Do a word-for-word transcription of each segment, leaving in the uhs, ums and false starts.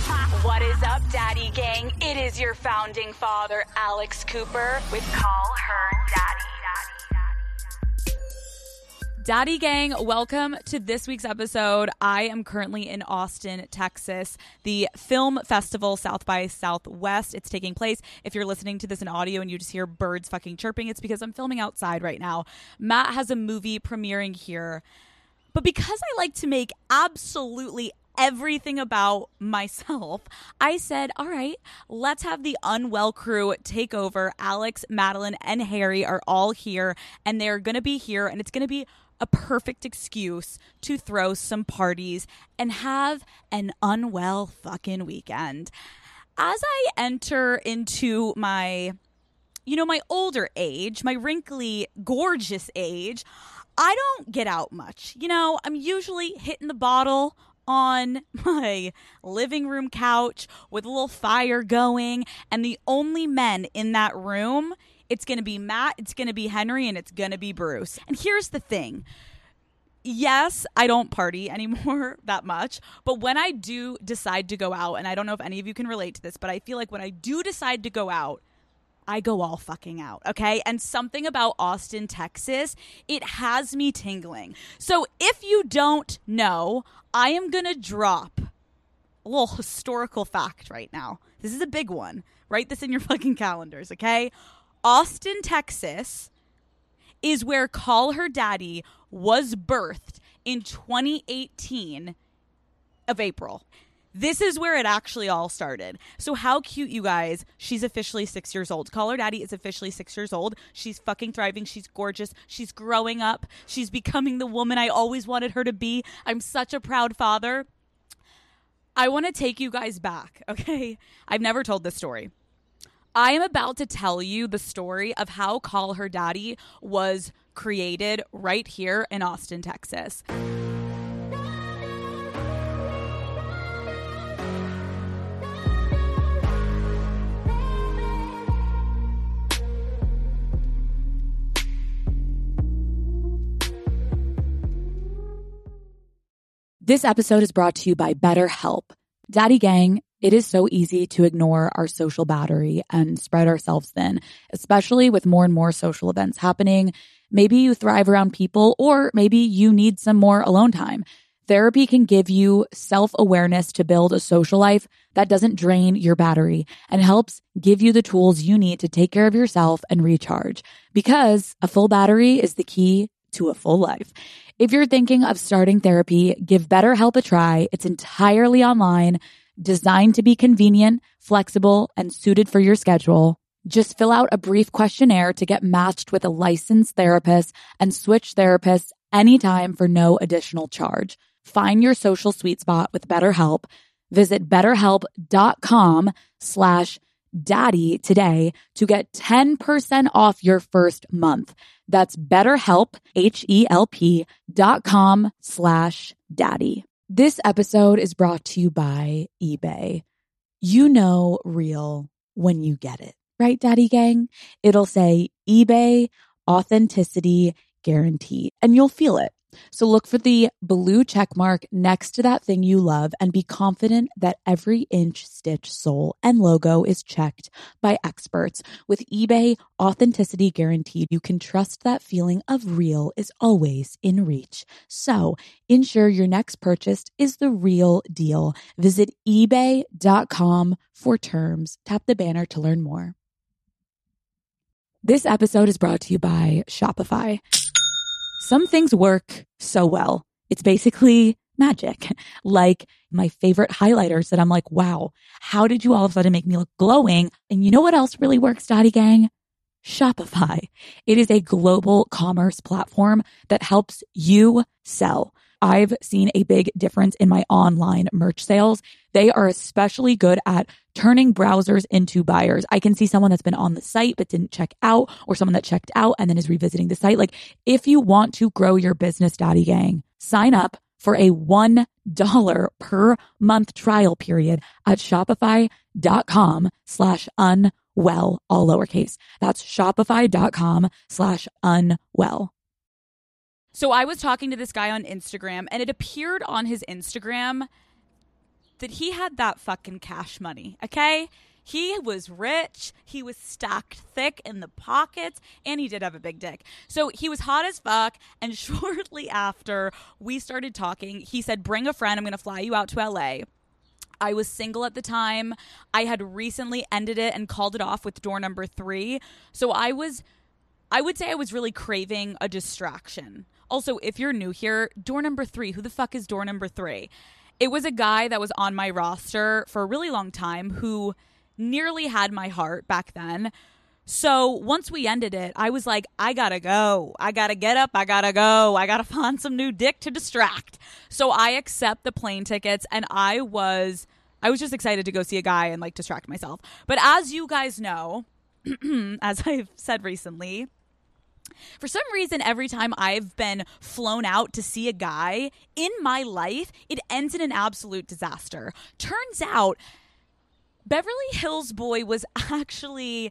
What is up, Daddy Gang? It is your founding father, Alex Cooper, with Call Her Daddy. Daddy Gang, welcome to this week's episode. I am currently in Austin, Texas, the film festival South by Southwest. It's taking place. If you're listening to this in audio and you just hear birds fucking chirping, it's because I'm filming outside right now. Matt has a movie premiering here. But because I like to make absolutely everything about myself, I said, all right, let's have the Unwell crew take over. Alex, Madeline, and Harry are all here, and they're going to be here, and it's going to be a perfect excuse to throw some parties and have an unwell fucking weekend. As I enter into my, you know, my older age, my wrinkly, gorgeous age, I don't get out much. You know, I'm usually hitting the bottle on my living room couch with a little fire going, and the only men in that room, it's going to be Matt, it's going to be Henry, and it's going to be Bruce. And here's the thing. Yes, I don't party anymore that much, but when I do decide to go out, and I don't know if any of you can relate to this, but I feel like when I do decide to go out, I go all fucking out, okay? And something about Austin, Texas, it has me tingling. So if you don't know, I am going to drop a little historical fact right now. This is a big one. Write this in your fucking calendars, okay? Austin, Texas is where Call Her Daddy was birthed in twenty eighteen of April. This is where it actually all started. So how cute, you guys. She's officially six years old. Call Her Daddy is officially six years old. She's fucking thriving. She's gorgeous. She's growing up. She's becoming the woman I always wanted her to be. I'm such a proud father. I want to take you guys back, okay? I've never told this story. I am about to tell you the story of how Call Her Daddy was created right here in Austin, Texas. This episode is brought to you by BetterHelp. Daddy Gang, it is so easy to ignore our social battery and spread ourselves thin, especially with more and more social events happening. Maybe you thrive around people, or maybe you need some more alone time. Therapy can give you self-awareness to build a social life that doesn't drain your battery and helps give you the tools you need to take care of yourself and recharge. Because a full battery is the key to a full life. If you're thinking of starting therapy, give BetterHelp a try. It's entirely online, designed to be convenient, flexible, and suited for your schedule. Just fill out a brief questionnaire to get matched with a licensed therapist and switch therapists anytime for no additional charge. Find your social sweet spot with BetterHelp. Visit betterhelp.com slash daddy today to get ten percent off your first month. That's BetterHelp, H-E-L-P dot com slash daddy. This episode is brought to you by eBay. You know real when you get it, right, Daddy Gang? It'll say eBay Authenticity Guarantee, and you'll feel it. So look for the blue check mark next to that thing you love and be confident that every inch, stitch, sole, and logo is checked by experts. With eBay Authenticity Guaranteed, you can trust that feeling of real is always in reach. So ensure your next purchase is the real deal. Visit ebay dot com for terms. Tap the banner to learn more. This episode is brought to you by Shopify. Some things work so well. It's basically magic. Like my favorite highlighters that I'm like, wow, how did you all of a sudden make me look glowing? And you know what else really works, Daddy Gang? Shopify. It is a global commerce platform that helps you sell. I've seen a big difference in my online merch sales. They are especially good at turning browsers into buyers. I can see someone that's been on the site but didn't check out, or someone that checked out and then is revisiting the site. Like, if you want to grow your business, Daddy Gang, sign up for a one dollar per month trial period at shopify.com slash unwell, all lowercase. That's shopify.com slash unwell. So I was talking to this guy on Instagram, and it appeared on his Instagram that he had that fucking cash money, okay? He was rich, he was stacked thick in the pockets, and he did have a big dick. So he was hot as fuck, and shortly after we started talking, he said, bring a friend, I'm going to fly you out to L A. I was single at the time. I had recently ended it and called it off with door number three. So I was, I would say I was really craving a distraction. Also, if you're new here, door number three, who the fuck is door number three? It was a guy that was on my roster for a really long time who nearly had my heart back then. So once we ended it, I was like, I gotta go. I gotta get up. I gotta go. I gotta find some new dick to distract. So I accept the plane tickets, and I was, I was just excited to go see a guy and like distract myself. But as you guys know, as I've said recently, for some reason, every time I've been flown out to see a guy in my life, it ends in an absolute disaster. Turns out, Beverly Hills boy was actually,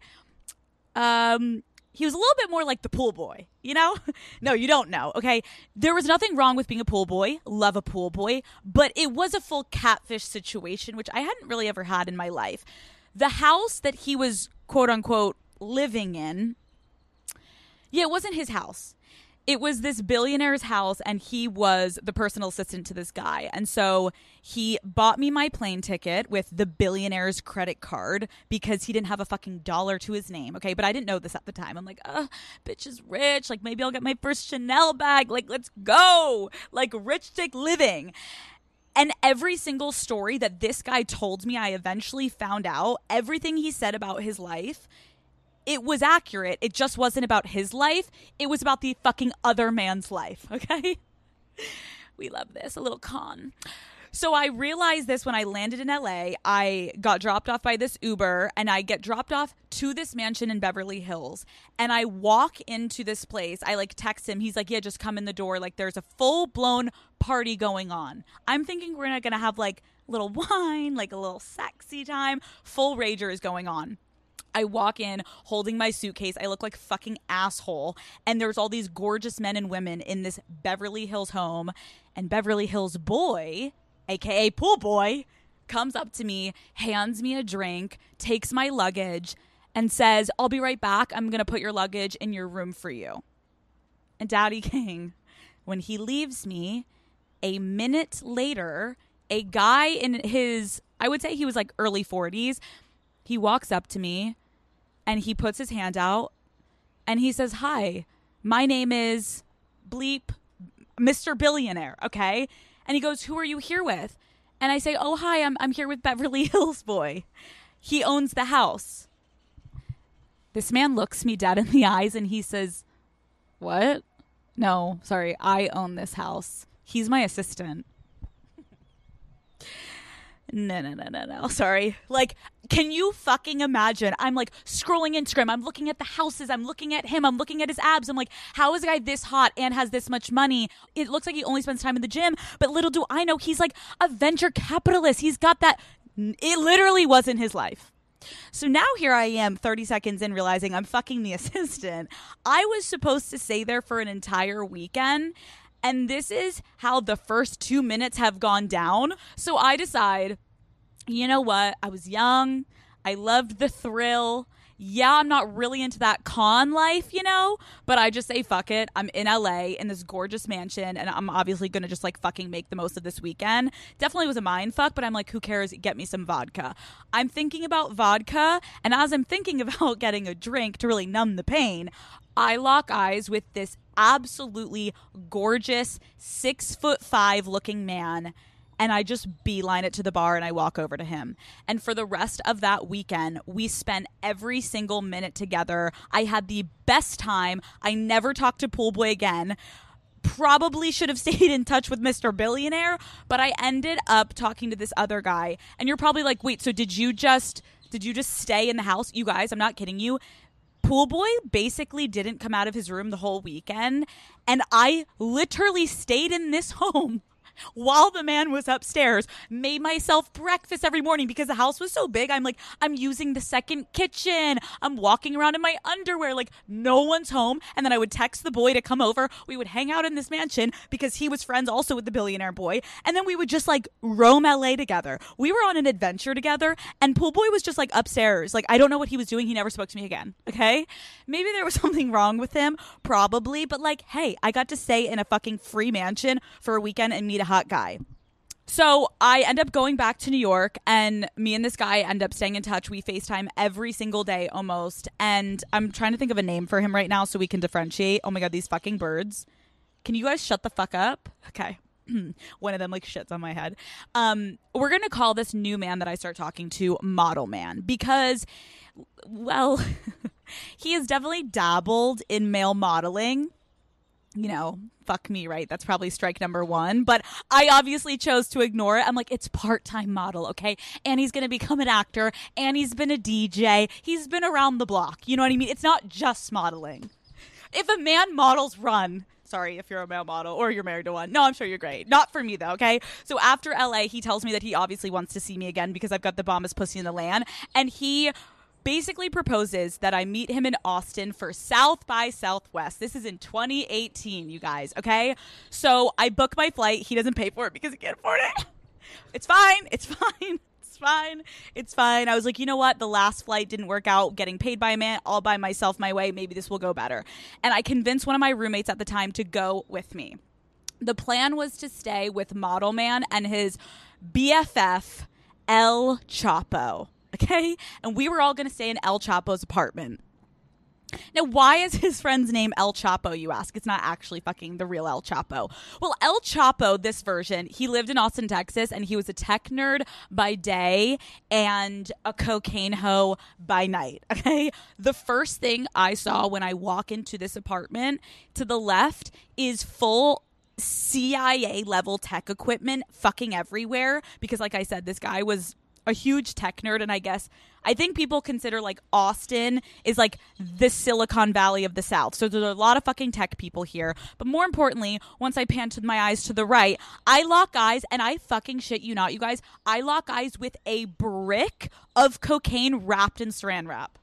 um, he was a little bit more like the pool boy, you know? No, you don't know, okay? There was nothing wrong with being a pool boy, love a pool boy, but it was a full catfish situation, which I hadn't really ever had in my life. The house that he was, quote unquote, living in, yeah, it wasn't his house. It was this billionaire's house, and he was the personal assistant to this guy. And so he bought me my plane ticket with the billionaire's credit card because he didn't have a fucking dollar to his name, okay? But I didn't know this at the time. I'm like, uh, bitch is rich. Like, maybe I'll get my first Chanel bag. Like, let's go. Like, rich chick living. And every single story that this guy told me, I eventually found out, everything he said about his life, it was accurate. It just wasn't about his life. It was about the fucking other man's life, okay? We love this, a little con. So I realized this when I landed in L A. I got dropped off by this Uber, and I get dropped off to this mansion in Beverly Hills. And I walk into this place. I like text him. He's like, yeah, just come in the door. Like, there's a full-blown party going on. I'm thinking we're not going to have like a little wine, like a little sexy time. Full rager is going on. I walk in holding my suitcase. I look like fucking asshole. And there's all these gorgeous men and women in this Beverly Hills home. And Beverly Hills boy, a k a pool boy, comes up to me, hands me a drink, takes my luggage, and says, I'll be right back. I'm going to put your luggage in your room for you. And Daddy King, when he leaves me, a minute later, a guy in his, I would say he was like early forties, he walks up to me, and he puts his hand out, and he says, hi, my name is bleep, Mister Billionaire, okay? And he goes, who are you here with? And I say, oh, hi, I'm I'm here with Beverly Hills boy. He owns the house. This man looks me dead in the eyes, and he says, what? No, sorry, I own this house. He's my assistant. No, no, no, no, no. Sorry. Like, can you fucking imagine? I'm like scrolling Instagram. I'm looking at the houses. I'm looking at him. I'm looking at his abs. I'm like, how is a guy this hot and has this much money? It looks like he only spends time in the gym. But little do I know, he's like a venture capitalist. He's got that. It literally wasn't his life. So now here I am thirty seconds in realizing I'm fucking the assistant. I was supposed to stay there for an entire weekend. And this is how the first two minutes have gone down. So I decide, you know what? I was young. I loved the thrill. Yeah, I'm not really into that con life, you know, but I just say, fuck it. I'm in L A in this gorgeous mansion, and I'm obviously going to just like fucking make the most of this weekend. Definitely was a mind fuck, but I'm like, who cares? Get me some vodka. I'm thinking about vodka, and as I'm thinking about getting a drink to really numb the pain, I lock eyes with this absolutely gorgeous six foot five looking man. And I just beeline it to the bar, and I walk over to him. And for the rest of that weekend, we spent every single minute together. I had the best time. I never talked to Pool Boy again. Probably should have stayed in touch with Mister Billionaire, but I ended up talking to this other guy. And you're probably like, wait, so did you just did you just stay in the house? You guys, I'm not kidding you. Pool Boy basically didn't come out of his room the whole weekend, and I literally stayed in this home while the man was upstairs, made myself breakfast every morning because the house was so big. I'm like, I'm using the second kitchen. I'm walking around in my underwear like no one's home. And then I would text the boy to come over. We would hang out in this mansion because he was friends also with the billionaire boy. And then we would just like roam L A together. We were on an adventure together and Pool Boy was just like upstairs. Like, I don't know what he was doing. He never spoke to me again. Okay. Maybe there was something wrong with him. Probably. But like, hey, I got to stay in a fucking free mansion for a weekend and meet a hot guy. So I end up going back to New York and me and this guy end up staying in touch. We FaceTime every single day almost. And I'm trying to think of a name for him right now so we can differentiate. Oh my God, these fucking birds. Can you guys shut the fuck up? Okay. One of them like shits on my head. Um, we're going to call this new man that I start talking to Model Man because, well, he has definitely dabbled in male modeling. You know, fuck me, right? That's probably strike number one. But I obviously chose to ignore it. I'm like, it's part-time model, okay? And he's going to become an actor. And he's been a D J. He's been around the block. You know what I mean? It's not just modeling. If a man models run... Sorry if you're a male model or you're married to one. No, I'm sure you're great. Not for me, though, okay? So after L A, he tells me that he obviously wants to see me again because I've got the bombest pussy in the land. And he... basically proposes that I meet him in Austin for South by Southwest. This is in twenty eighteen, you guys, okay? So I book my flight. He doesn't pay for it because he can't afford it. It's fine. It's fine. It's fine. It's fine. I was like, you know what? The last flight didn't work out. Getting paid by a man all by myself my way. Maybe this will go better. And I convinced one of my roommates at the time to go with me. The plan was to stay with Model Man and his B F F, El Chapo. Okay? And we were all going to stay in El Chapo's apartment. Now, why is his friend's name El Chapo, you ask? It's not actually fucking the real El Chapo. Well, El Chapo, this version, he lived in Austin, Texas, and he was a tech nerd by day and a cocaine hoe by night, okay? The first thing I saw when I walk into this apartment, to the left, is full C I A-level tech equipment fucking everywhere because, like I said, this guy was a huge tech nerd, and I guess I think people consider like Austin is like the Silicon Valley of the South. So there's a lot of fucking tech people here. But more importantly, once I pan to my eyes to the right, I lock eyes, and I fucking shit you not, you guys, I lock eyes with a brick of cocaine wrapped in saran wrap.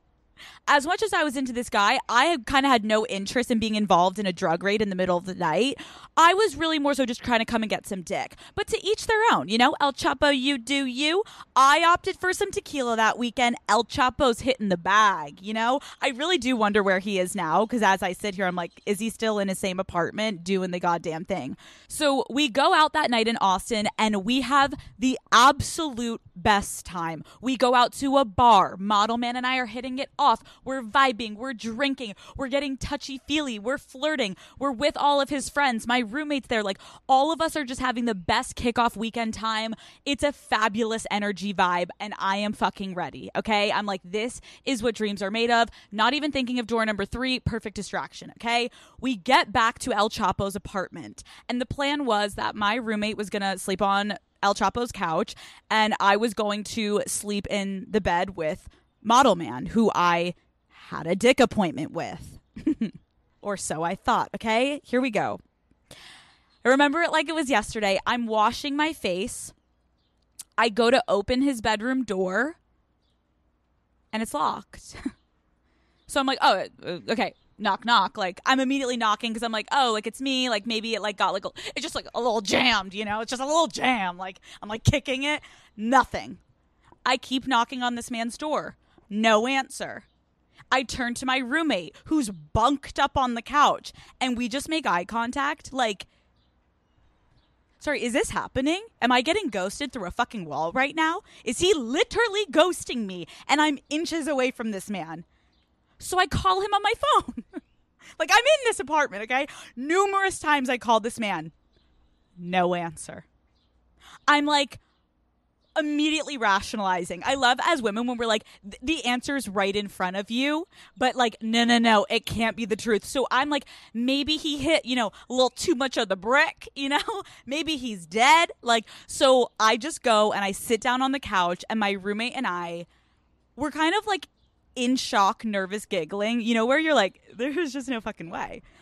As much as I was into this guy, I kind of had no interest in being involved in a drug raid in the middle of the night. I was really more so just trying to come and get some dick. But to each their own, you know? El Chapo, you do you. I opted for some tequila that weekend. El Chapo's hitting the bag, you know? I really do wonder where he is now, because as I sit here, I'm like, is he still in his same apartment doing the goddamn thing? So we go out that night in Austin, and we have the absolute best time. We go out to a bar. Model Man and I are hitting it off. We're vibing. We're drinking. We're getting touchy-feely. We're flirting. We're with all of his friends. My roommate's there. Like, all of us are just having the best kickoff weekend time. It's a fabulous energy vibe, and I am fucking ready, okay? I'm like, this is what dreams are made of. Not even thinking of door number three. Perfect distraction, okay? We get back to El Chapo's apartment, and the plan was that my roommate was going to sleep on El Chapo's couch, and I was going to sleep in the bed with Model Man, who I had a dick appointment with. Or so I thought, okay? Here we go. I remember it like it was yesterday. I'm washing my face. I go to open his bedroom door, and it's locked. So I'm like, oh, okay, knock, knock. Like, I'm immediately knocking because I'm like, oh, like, it's me. Like, maybe it, like, got, like, a, it's just, like, a little jammed, you know? It's just a little jam. Like, I'm, like, kicking it. Nothing. I keep knocking on this man's door. No answer. I turn to my roommate, who's bunked up on the couch, and we just make eye contact. Like, sorry, is this happening? Am I getting ghosted through a fucking wall right now? Is he literally ghosting me, and I'm inches away from this man? So I call him on my phone. Like, I'm in this apartment, okay? Numerous times I called this man. No answer. I'm like, immediately rationalizing. I love as women when we're like, th- the answer's right in front of you, but like, no, no, no, it can't be the truth. So I'm like, maybe he hit, you know, a little too much of the brick, you know, maybe he's dead. Like, so I just go and I sit down on the couch, and my roommate and I were kind of like in shock, nervous giggling, you know, where you're like, there's just no fucking way.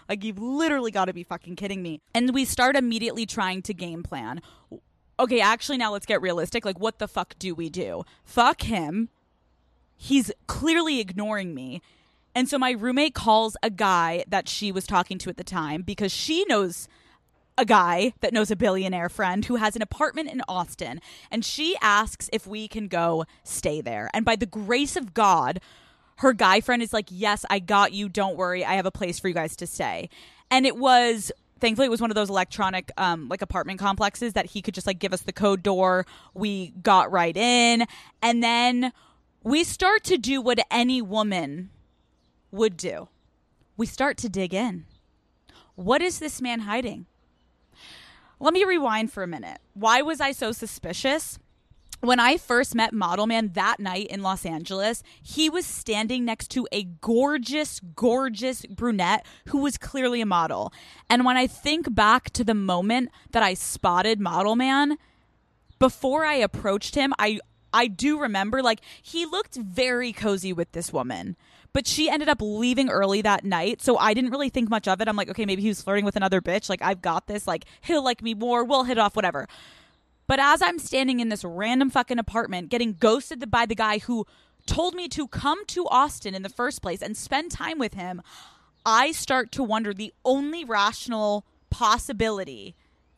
Like, you've literally got to be fucking kidding me. And we start immediately trying to game plan. Okay, actually, now let's get realistic. Like, what the fuck do we do? Fuck him. He's clearly ignoring me. And so my roommate calls a guy that she was talking to at the time because she knows a guy that knows a billionaire friend who has an apartment in Austin. And she asks if we can go stay there. And by the grace of God, her guy friend is like, yes, I got you. Don't worry. I have a place for you guys to stay. And it was... Thankfully, it was one of those electronic um, like apartment complexes that he could just like give us the code door. We got right in. And then we start to do what any woman would do. We start to dig in. What is this man hiding? Let me rewind for a minute. Why was I so suspicious? When I first met Model Man that night in Los Angeles, he was standing next to a gorgeous, gorgeous brunette who was clearly a model. And when I think back to the moment that I spotted Model Man, before I approached him, I I do remember, like, he looked very cozy with this woman. But she ended up leaving early that night, so I didn't really think much of it. I'm like, okay, maybe he was flirting with another bitch. Like, I've got this. Like, he'll like me more. We'll hit it off, whatever. But as I'm standing in this random fucking apartment getting ghosted by the guy who told me to come to Austin in the first place and spend time with him, I start to wonder the only rational possibility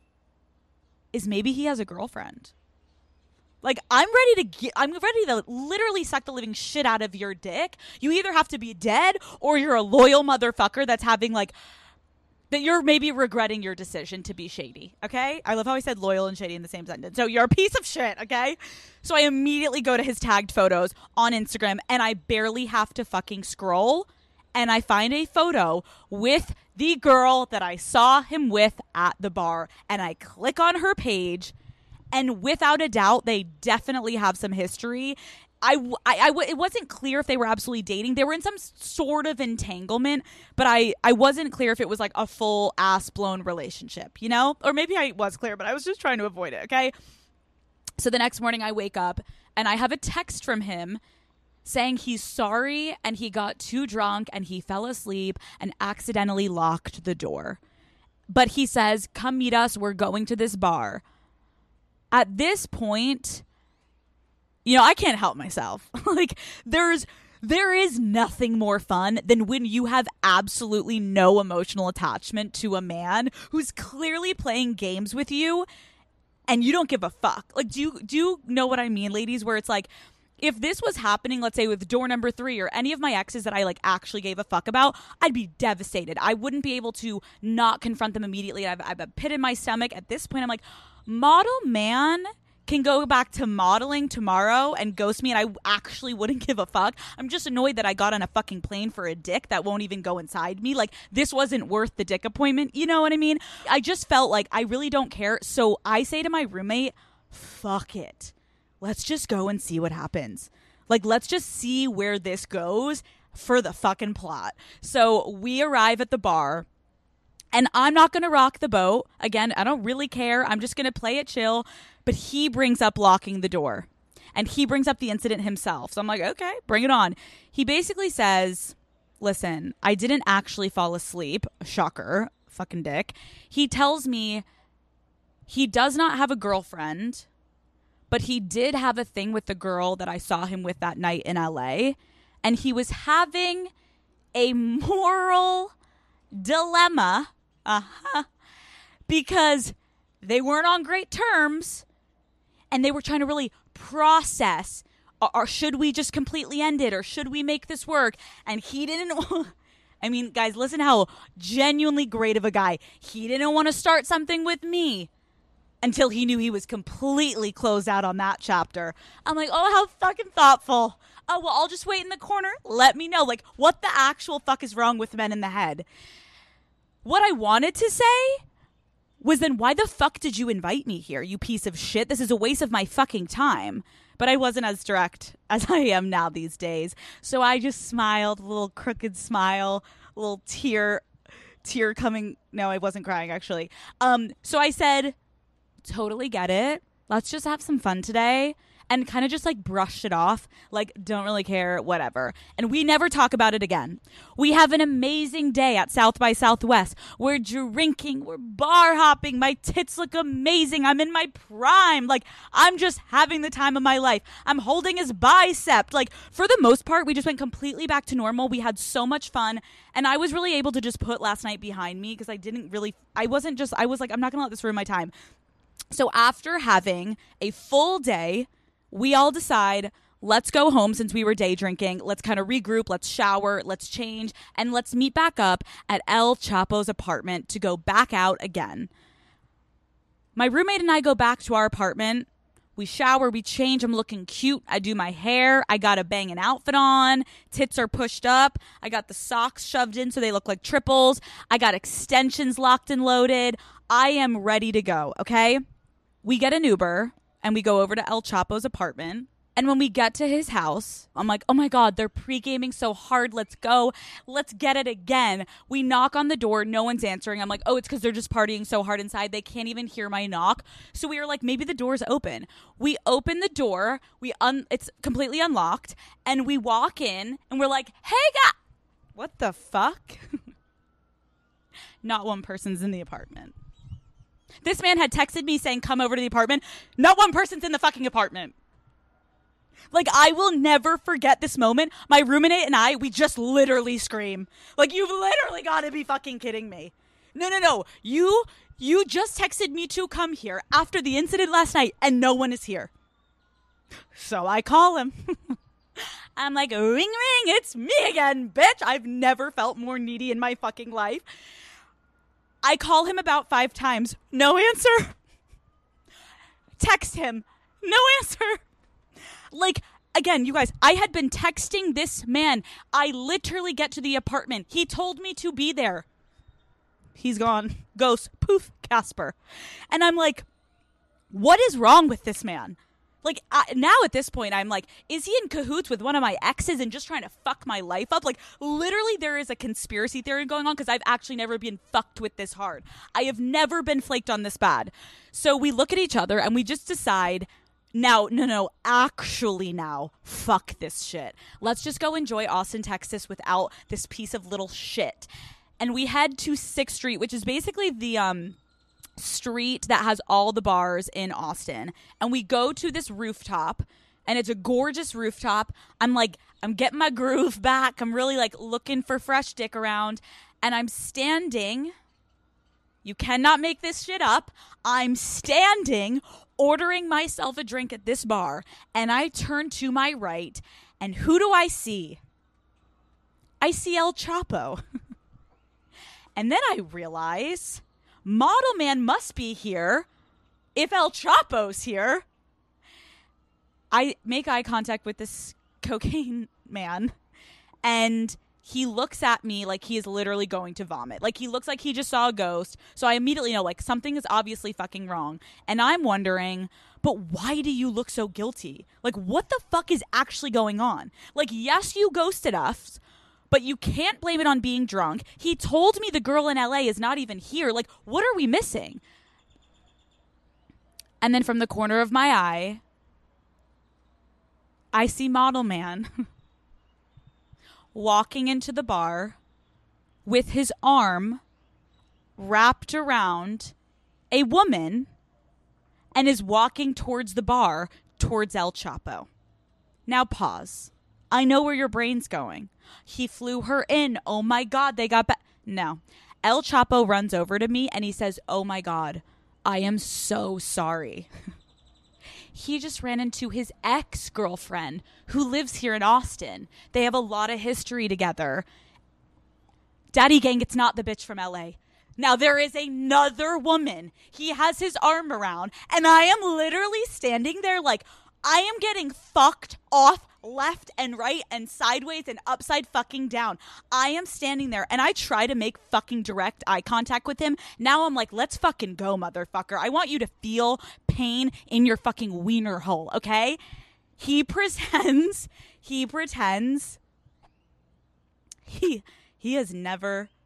is maybe he has a girlfriend. Like, I'm ready to get, I'm ready to literally suck the living shit out of your dick. You either have to be dead or you're a loyal motherfucker that's having like, that you're maybe regretting your decision to be shady, okay? I love how I said loyal and shady in the same sentence. So you're a piece of shit, okay? So I immediately go to his tagged photos on Instagram, and I barely have to fucking scroll, and I find a photo with the girl that I saw him with at the bar, and I click on her page, and without a doubt, they definitely have some history. I, I, I, it wasn't clear if they were absolutely dating. They were in some sort of entanglement, but I, I wasn't clear if it was like a full ass blown relationship, you know? Or maybe I was clear, but I was just trying to avoid it, okay? So the next morning I wake up and I have a text from him saying he's sorry and he got too drunk and he fell asleep and accidentally locked the door. But he says, come meet us. We're going to this bar. At this point... You know, I can't help myself. Like, there's, there is nothing more fun than when you have absolutely no emotional attachment to a man who's clearly playing games with you and you don't give a fuck. Like, do you, do you know what I mean, ladies? Where it's like, if this was happening, let's say with door number three or any of my exes that I like actually gave a fuck about, I'd be devastated. I wouldn't be able to not confront them immediately. I've, I've a pit in my stomach. At this point, I'm like, Model Man can go back to modeling tomorrow and ghost me and I actually wouldn't give a fuck. I'm just annoyed that I got on a fucking plane for a dick that won't even go inside me. Like, this wasn't worth the dick appointment. You know what I mean? I just felt like I really don't care. So I say to my roommate, fuck it. Let's just go and see what happens. Like, let's just see where this goes for the fucking plot. So we arrive at the bar. And I'm not going to rock the boat. Again, I don't really care. I'm just going to play it chill. But he brings up locking the door. And he brings up the incident himself. So I'm like, okay, bring it on. He basically says, listen, I didn't actually fall asleep. Shocker. Fucking dick. He tells me he does not have a girlfriend. But he did have a thing with the girl that I saw him with that night in L A. And he was having a moral dilemma. Uh-huh. Because they weren't on great terms and they were trying to really process, or, or should we just completely end it or should we make this work? And he didn't, I mean, guys, listen how genuinely great of a guy. He didn't want to start something with me until he knew he was completely closed out on that chapter. I'm like, oh, how fucking thoughtful. Oh, well, I'll just wait in the corner. Let me know. Like, what the actual fuck is wrong with men in the head? What I wanted to say was, then why the fuck did you invite me here, you piece of shit? This is a waste of my fucking time. But I wasn't as direct as I am now these days. So I just smiled, a little crooked smile, a little tear, tear coming. No, I wasn't crying, actually. Um, so I said, totally get it. Let's just have some fun today. and kind of just like brushed it off. Like, don't really care, whatever. And we never talk about it again. We have an amazing day at South by Southwest. We're drinking, we're bar hopping. My tits look amazing. I'm in my prime. Like, I'm just having the time of my life. I'm holding his bicep. Like, for the most part, we just went completely back to normal. We had so much fun. And I was really able to just put last night behind me because I didn't really, I wasn't just, I was like, I'm not going to let this ruin my time. So after having a full day, we all decide, let's go home since we were day drinking. Let's kind of regroup. Let's shower. Let's change. And let's meet back up at El Chapo's apartment to go back out again. My roommate and I go back to our apartment. We shower. We change. I'm looking cute. I do my hair. I got a banging outfit on. Tits are pushed up. I got the socks shoved in so they look like triples. I got extensions locked and loaded. I am ready to go, okay? We get an Uber, and we go over to El Chapo's apartment. And when we get to his house, I'm like, oh my God, they're pre-gaming so hard. Let's go. Let's get it again. We knock on the door. No one's answering. I'm like, oh, it's because they're just partying so hard inside. They can't even hear my knock. So we were like, maybe the door's open. We open the door. We un- It's completely unlocked. And we walk in, and we're like, hey, guy. What the fuck? Not one person's in the apartment. This man had texted me saying, come over to the apartment. Not one person's in the fucking apartment. Like, I will never forget this moment. My roommate and I, we just literally scream. Like, you've literally got to be fucking kidding me. No, no, no. You, you just texted me to come here after the incident last night, and no one is here. So I call him. I'm like, ring, ring, it's me again, bitch. I've never felt more needy in my fucking life. I call him about five times. No answer. Text him. No answer. Like, again, you guys, I had been texting this man. I literally get to the apartment. He told me to be there. He's gone. Ghost. Poof. Casper. And I'm like, what is wrong with this man? Like, I, now at this point, I'm like, is he in cahoots with one of my exes and just trying to fuck my life up? Like, literally, there is a conspiracy theory going on because I've actually never been fucked with this hard. I have never been flaked on this bad. So we look at each other and we just decide, now, no, no, actually now, fuck this shit. Let's just go enjoy Austin, Texas without this piece of little shit. And we head to sixth Street, which is basically the, um... street that has all the bars in Austin, and we go to this rooftop, and it's a gorgeous rooftop. I'm like, I'm getting my groove back. I'm really like looking for fresh dick around, and I'm standing. You cannot make this shit up. I'm standing ordering myself a drink at this bar, and I turn to my right, and who do I see? I see El Chapo. And then I realize Model Man must be here if El Chapo's here. I make eye contact with this cocaine man, and he looks at me like he is literally going to vomit. Like, he looks like he just saw a ghost. So I immediately know, like, something is obviously fucking wrong. And I'm wondering, but why do you look so guilty? Like, what the fuck is actually going on? Like, yes, you ghosted us, but you can't blame it on being drunk. He told me the girl in L A is not even here. Like, what are we missing? And then from the corner of my eye, I see Model Man walking into the bar with his arm wrapped around a woman and is walking towards the bar, towards El Chapo. Now pause. I know where your brain's going. He flew her in. Oh my God, they got back. No. El Chapo runs over to me and he says, oh my God, I am so sorry. He just ran into his ex-girlfriend who lives here in Austin. They have a lot of history together. Daddy Gang, it's not the bitch from L A. Now, there is another woman he has his arm around, and I am literally standing there like, I am getting fucked off left and right and sideways and upside fucking down. I am standing there and I try to make fucking direct eye contact with him. Now I'm like, let's fucking go, motherfucker. I want you to feel pain in your fucking wiener hole, okay? He pretends, he pretends, he, he has never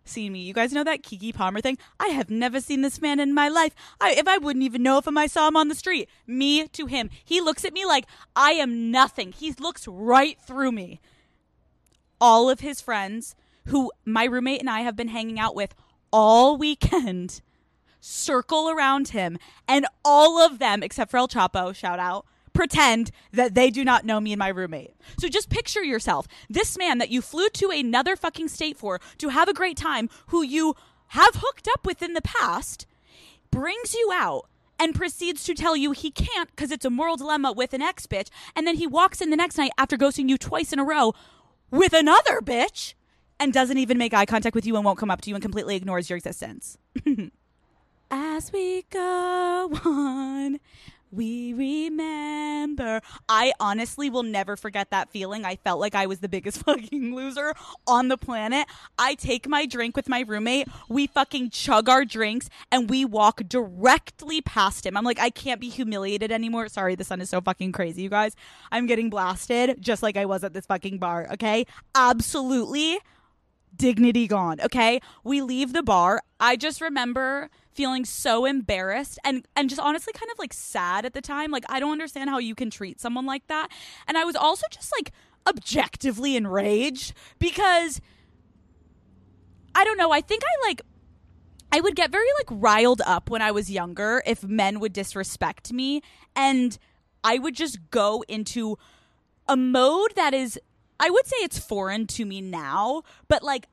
seen me. You guys know that Keke Palmer thing? I have never seen this man in my life. I, if I wouldn't even know if I saw him on the street. Me to him. He looks at me like I am nothing. He looks right through me. All of his friends, who my roommate and I have been hanging out with all weekend, circle around him, and all of them, except for El Chapo, shout out, pretend that they do not know me and my roommate. So just picture yourself, this man that you flew to another fucking state for to have a great time, who you have hooked up with in the past, brings you out and proceeds to tell you he can't because it's a moral dilemma with an ex-bitch, and then he walks in the next night after ghosting you twice in a row with another bitch and doesn't even make eye contact with you and won't come up to you and completely ignores your existence. As we go on, we remember. I honestly will never forget that feeling. I felt like I was the biggest fucking loser on the planet. I take my drink with my roommate. We fucking chug our drinks and we walk directly past him. I'm like, I can't be humiliated anymore. Sorry, the sun is so fucking crazy, you guys. I'm getting blasted just like I was at this fucking bar, okay? Absolutely dignity gone, okay? We leave the bar. I just remember feeling so embarrassed and, and just honestly kind of like sad at the time. Like, I don't understand how you can treat someone like that. And I was also just like objectively enraged because I don't know. I think I like, I would get very like riled up when I was younger if men would disrespect me. And I would just go into a mode that is, I would say it's foreign to me now, but like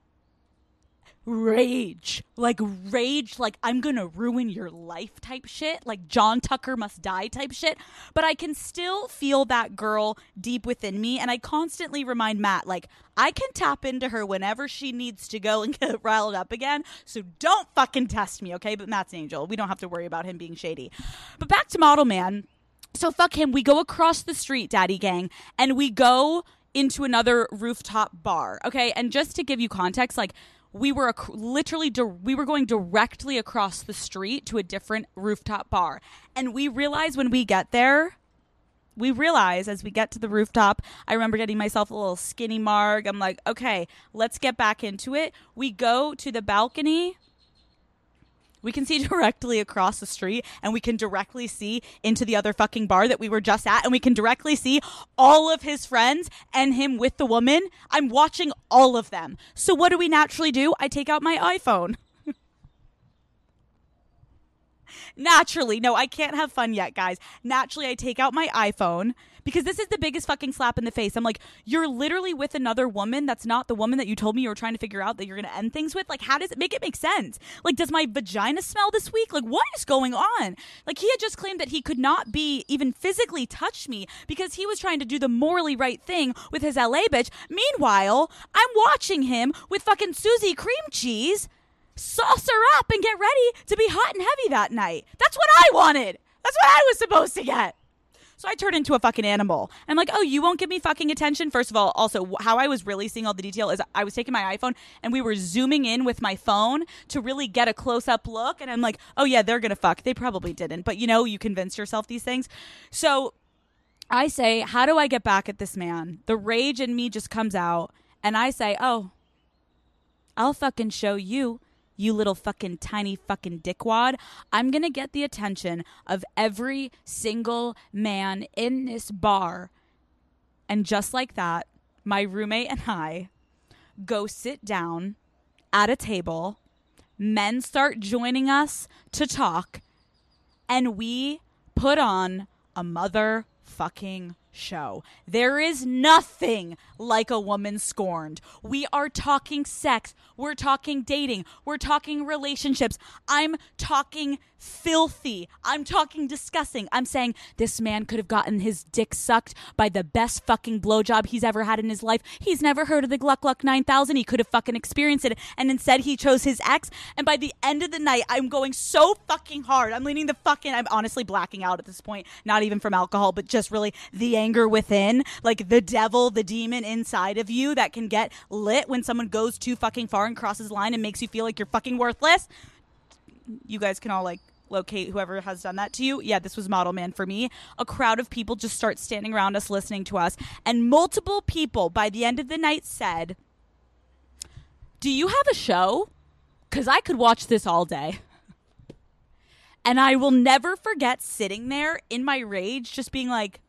rage, like rage, like I'm gonna ruin your life type shit, like John Tucker must die type shit. But I can still feel that girl deep within me, and I constantly remind Matt, like, I can tap into her whenever she needs to go and get riled up again, so don't fucking test me, okay? But Matt's an angel. We don't have to worry about him being shady. But back to Model Man. So fuck him. We go across the street, Daddy Gang, and we go into another rooftop bar, okay? And just to give you context, like, we were ac- literally, di- we were going directly across the street to a different rooftop bar. And we realize when we get there, we realize as we get to the rooftop, I remember getting myself a little skinny marg. I'm like, okay, let's get back into it. We go to the balcony. We can see directly across the street, and we can directly see into the other fucking bar that we were just at, and we can directly see all of his friends and him with the woman. I'm watching all of them. So what do we naturally do? I take out my iPhone. Naturally. No, I can't have fun yet, guys. Naturally, I take out my iPhone because this is the biggest fucking slap in the face. I'm like, you're literally with another woman that's not the woman that you told me you were trying to figure out that you're going to end things with. Like, how does it make it make sense? Like, does my vagina smell this week? Like, what is going on? Like, he had just claimed that he could not be even physically touch me because he was trying to do the morally right thing with his L A bitch. Meanwhile, I'm watching him with fucking Susie Cream Cheese sauce her up and get ready to be hot and heavy that night. That's what I wanted. That's what I was supposed to get. So I turned into a fucking animal. And I'm like, oh, you won't give me fucking attention? First of all, also, how I was really seeing all the detail is I was taking my iPhone and we were zooming in with my phone to really get a close-up look. And I'm like, oh, yeah, they're going to fuck. They probably didn't. But, you know, you convince yourself these things. So I say, how do I get back at this man? The rage in me just comes out. And I say, oh, I'll fucking show you. You little fucking tiny fucking dickwad. I'm going to get the attention of every single man in this bar. And just like that, my roommate and I go sit down at a table. Men start joining us to talk. And we put on a motherfucking show. There is nothing like a woman scorned. We are talking sex. We're talking dating. We're talking relationships. I'm talking filthy. I'm talking disgusting. I'm saying this man could have gotten his dick sucked by the best fucking blowjob he's ever had in his life. He's never heard of the Gluck Gluck nine thousand. He could have fucking experienced it, and instead he chose his ex. And by the end of the night, I'm going so fucking hard. I'm leaning the fucking, I'm honestly blacking out at this point. Not even from alcohol, but just really the anger within. Like the devil, the demon inside of you that can get lit when someone goes too fucking far and crosses the line and makes you feel like you're fucking worthless. You guys can all like locate whoever has done that to you. Yeah, this was Model Man for me. A crowd of people just start standing around us listening to us. And multiple people by the end of the night said, do you have a show? because I could watch this all day. And I will never forget sitting there in my rage, just being like,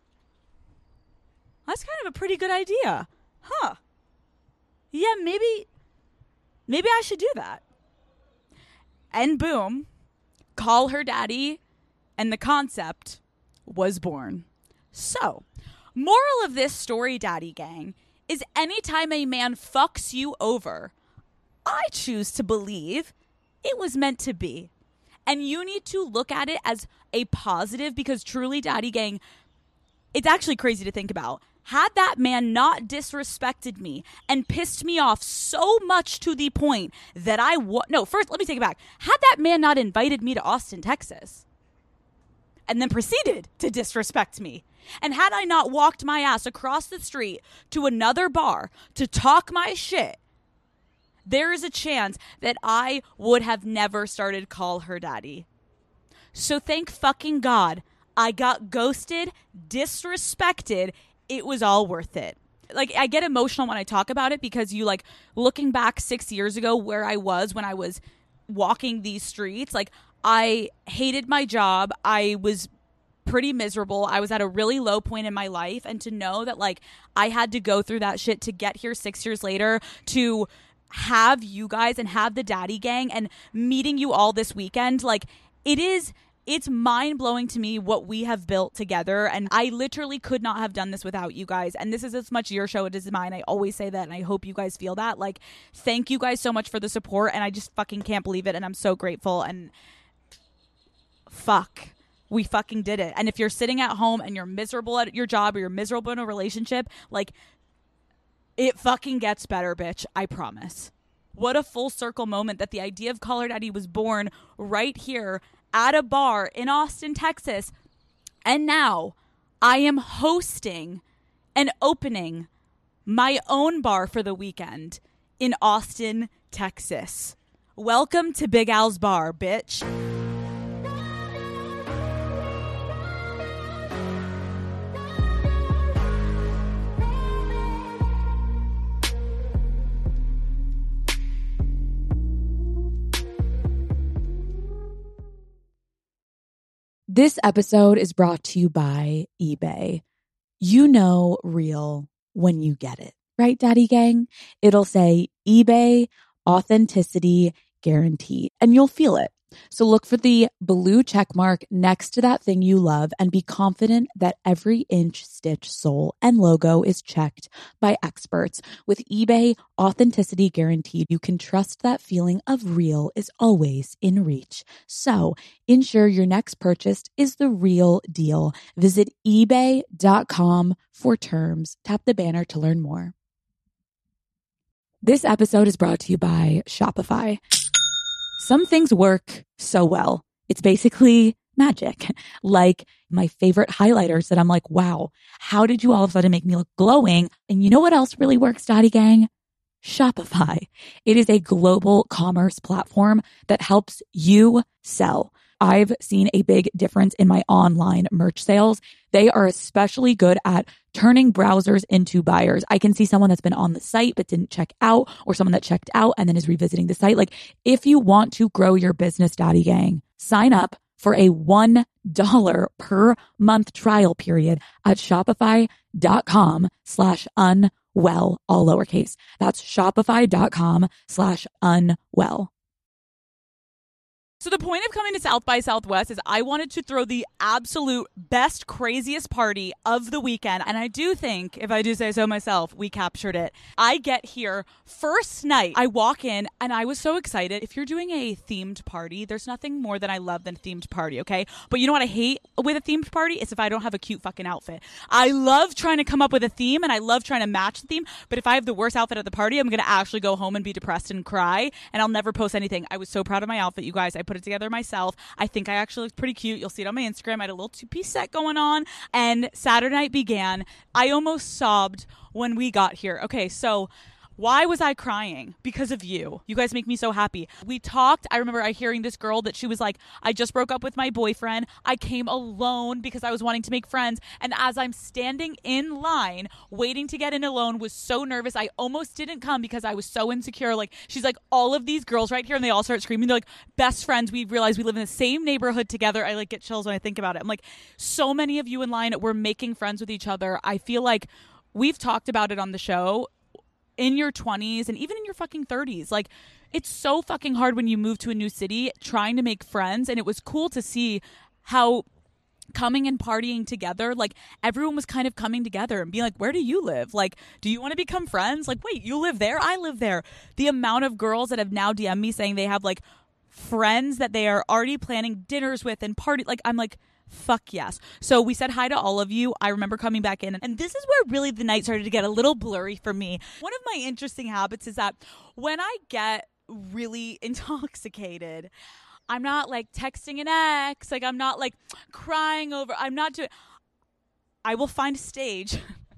that's kind of a pretty good idea. Huh. Yeah, maybe, maybe I should do that. And boom, Call Her Daddy and the concept was born. So, moral of this story, Daddy Gang, is anytime a man fucks you over, I choose to believe it was meant to be. And you need to look at it as a positive, because truly, Daddy Gang, it's actually crazy to think about. Had that man not disrespected me and pissed me off so much to the point that I wa- no, first, let me take it back. Had that man not invited me to Austin, Texas, and then proceeded to disrespect me, and had I not walked my ass across the street to another bar to talk my shit, there is a chance that I would have never started Call Her Daddy. So thank fucking God I got ghosted, disrespected. It was all worth it. Like, I get emotional when I talk about it, because you, like, looking back six years ago where I was when I was walking these streets, like, I hated my job. I was pretty miserable. I was at a really low point in my life. And to know that, like, I had to go through that shit to get here six years later, to have you guys and have the Daddy Gang and meeting you all this weekend, like, it is, it's mind-blowing to me what we have built together. And I literally could not have done this without you guys. And this is as much your show as mine. I always say that, and I hope you guys feel that. Like, thank you guys so much for the support, and I just fucking can't believe it, and I'm so grateful. And fuck, we fucking did it. And if you're sitting at home and you're miserable at your job, or you're miserable in a relationship, like, it fucking gets better, bitch. I promise. What a full circle moment that the idea of Call Her Daddy was born right here at a bar in Austin, Texas. And now I am hosting and opening my own bar for the weekend in Austin, Texas. Welcome to Big Al's Bar, bitch. This episode is brought to you by eBay. You know real when you get it, right, Daddy Gang? It'll say eBay Authenticity Guarantee, and you'll feel it. So look for the blue check mark next to that thing you love and be confident that every inch, stitch, sole, and logo is checked by experts. With eBay Authenticity Guaranteed, you can trust that feeling of real is always in reach. So ensure your next purchase is the real deal. Visit ebay dot com for terms. Tap the banner to learn more. This episode is brought to you by Shopify. Some things work so well. It's basically magic. Like my favorite highlighters that I'm like, wow, how did you all of a sudden make me look glowing? And you know what else really works, Daddy Gang? Shopify. It is a global commerce platform that helps you sell. I've seen a big difference in my online merch sales. They are especially good at turning browsers into buyers. I can see someone that's been on the site but didn't check out, or someone that checked out and then is revisiting the site. Like, if you want to grow your business, Daddy Gang, sign up for a one dollar per month trial period at shopify.com slash unwell, all lowercase. That's shopify.com slash unwell. So the point of coming to South by Southwest is I wanted to throw the absolute best, craziest party of the weekend. And I do think, if I do say so myself, we captured it. I get here first night. I walk in and I was so excited. If you're doing a themed party, there's nothing more than I love than a themed party, okay? But you know what I hate with a themed party? It's if I don't have a cute fucking outfit. I love trying to come up with a theme and I love trying to match the theme. But if I have the worst outfit at the party, I'm going to actually go home and be depressed and cry. And I'll never post anything. I was so proud of my outfit, you guys. I put it together myself. I think I actually looked pretty cute. You'll see it on my Instagram. I had a little two-piece set going on, and Saturday night began. I almost sobbed when we got here. Okay, so Why was I crying? Because of you. You guys make me so happy. We talked. I remember I hearing this girl that she was like, I just broke up with my boyfriend. I came alone because I was wanting to make friends. And as I'm standing in line, waiting to get in alone, was so nervous. I almost didn't come because I was so insecure. Like, she's like, all of these girls right here, and they all start screaming. They're like, best friends. We realize we live in the same neighborhood together. I like get chills when I think about it. I'm like, so many of you in line, we're making friends with each other. I feel like we've talked about it on the show. In your twenties and even in your fucking thirties, like, it's so fucking hard when you move to a new city trying to make friends. And it was cool to see how coming and partying together, like, everyone was kind of coming together and being like, where do you live? Like, do you want to become friends? Like, wait, you live there? I live there. The amount of girls that have now D M'd me saying they have like friends that they are already planning dinners with and party. Like, I'm like, fuck yes. So we said hi to all of you. I remember coming back in, and this is where really the night started to get a little blurry for me. One of my interesting habits is that when I get really intoxicated, I'm not like texting an ex, like I'm not like crying over, I'm not doing, I will find a stage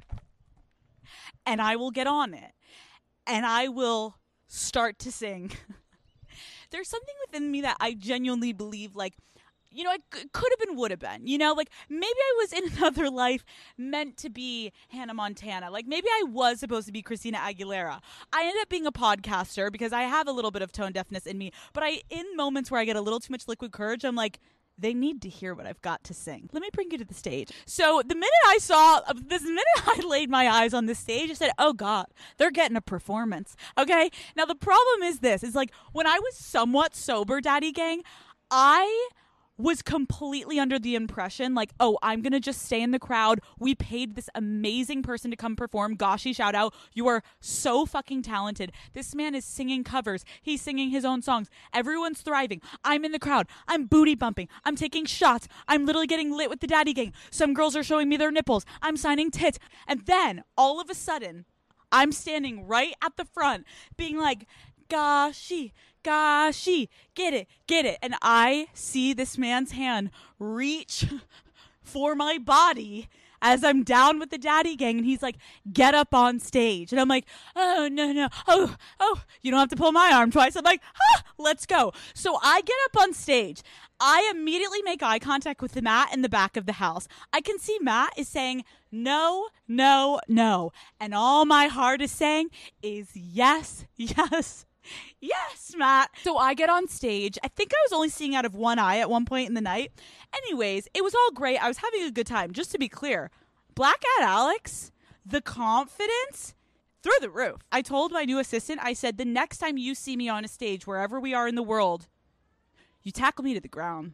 and I will get on it and I will start to sing. There's something within me that I genuinely believe, like, you know, it c- could have been, would have been, you know, like maybe I was in another life meant to be Hannah Montana. Like maybe I was supposed to be Christina Aguilera. I ended up being a podcaster because I have a little bit of tone deafness in me. But I, in moments where I get a little too much liquid courage, I'm like, they need to hear what I've got to sing. Let me bring you to the stage. So the minute I saw, this minute I laid my eyes on the stage, I said, oh God, they're getting a performance. Okay. Now the problem is this, is like when I was somewhat sober, Daddy Gang, I was completely under the impression like, oh, I'm going to just stay in the crowd. We paid this amazing person to come perform. Gashi, shout out. You are so fucking talented. This man is singing covers. He's singing his own songs. Everyone's thriving. I'm in the crowd. I'm booty bumping. I'm taking shots. I'm literally getting lit with the Daddy Gang. Some girls are showing me their nipples. I'm signing tits. And then all of a sudden, I'm standing right at the front being like, Gashi, Gashi, get it, get it. And I see this man's hand reach for my body as I'm down with the Daddy Gang. And he's like, get up on stage. And I'm like, oh, no, no. Oh, oh, you don't have to pull my arm twice. I'm like, ah, let's go. So I get up on stage. I immediately make eye contact with Matt in the back of the house. I can see Matt is saying, no, no, no. And all my heart is saying is yes, yes. Yes, Matt. So I get on stage. I think I was only seeing out of one eye at one point in the night. Anyways, it was all great. I was having a good time. Just to be clear, Black Cat Alex, the confidence through the roof. I told my new assistant, I said, the next time you see me on a stage, wherever we are in the world, you tackle me to the ground.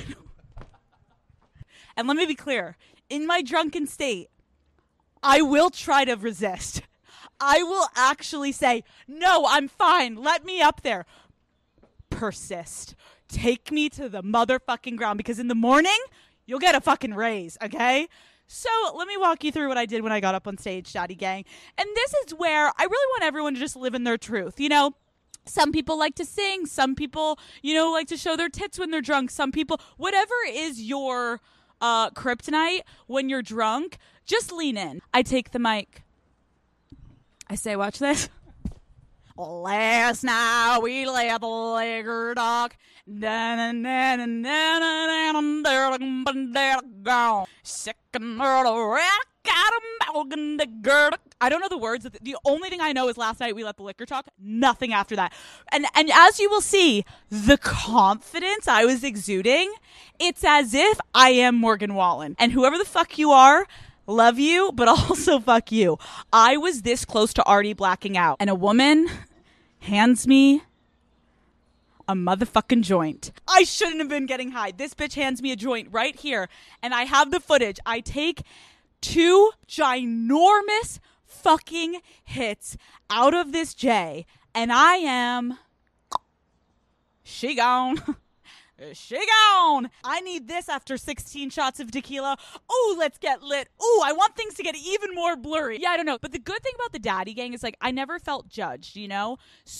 And let me be clear, in my drunken state, I will try to resist. I will actually say, no, I'm fine. Let me up there. Persist. Take me to the motherfucking ground because in the morning, you'll get a fucking raise, okay? So let me walk you through what I did when I got up on stage, Daddy Gang. And this is where I really want everyone to just live in their truth, you know? Some people like to sing. Some people, you know, like to show their tits when they're drunk. Some people, whatever is your uh, kryptonite when you're drunk, just lean in. I take the mic. I say, watch this. Last night we let the liquor talk. Sick and I don't know the words. The only thing I know is last night we let the liquor talk. Nothing after that. And and as you will see, the confidence I was exuding, it's as if I am Morgan Wallen. And whoever the fuck you are, love you, but also fuck you. I was this close to already blacking out. And a woman hands me a motherfucking joint. I shouldn't have been getting high. This bitch hands me a joint right here. And I have the footage. I take two ginormous fucking hits out of this J. And I am... She gone. She gone. I need this after sixteen shots of tequila. Oh, let's get lit. Oh, I want things to get even more blurry. Yeah, I don't know. But the good thing about the Daddy Gang is, like, I never felt judged, you know? So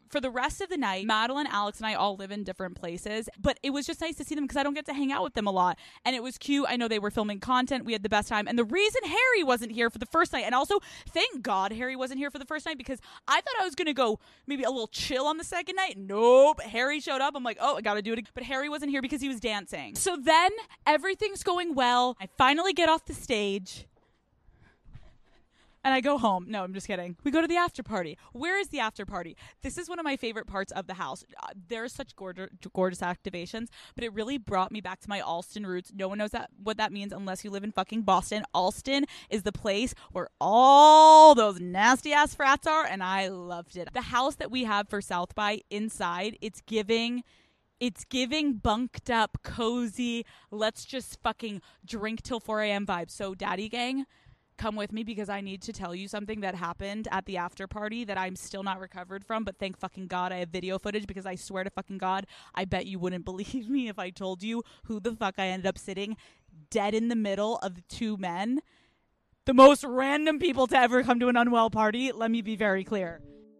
for the rest of the night, Madeline, Alex, and I all live in different places, but it was just nice to see them because I don't get to hang out with them a lot. And it was cute. I know they were filming content. We had the best time. And the reason Harry wasn't here for the first night, and also thank God Harry wasn't here for the first night, because I thought I was going to go maybe a little chill on the second night. Nope. Harry showed up. I'm like, oh, I got to do it again. But Harry wasn't here because he was dancing. So then everything's going well. I finally get off the stage. And I go home. No, I'm just kidding. We go to the after party. Where is the after party? This is one of my favorite parts of the house. Uh, there's such gorgeous, gorgeous activations, but it really brought me back to my Allston roots. No one knows that what that means unless you live in fucking Boston. Allston is the place where all those nasty ass frats are, and I loved it. The house that we have for South by, inside, it's giving... It's giving bunked up, cozy, let's just fucking drink till four a.m. vibes. So, Daddy Gang, come with me because I need to tell you something that happened at the after party that I'm still not recovered from, but thank fucking God I have video footage, because I swear to fucking God, I bet you wouldn't believe me if I told you who the fuck I ended up sitting dead in the middle of the two men. The most random people to ever come to an Unwell party, let me be very clear.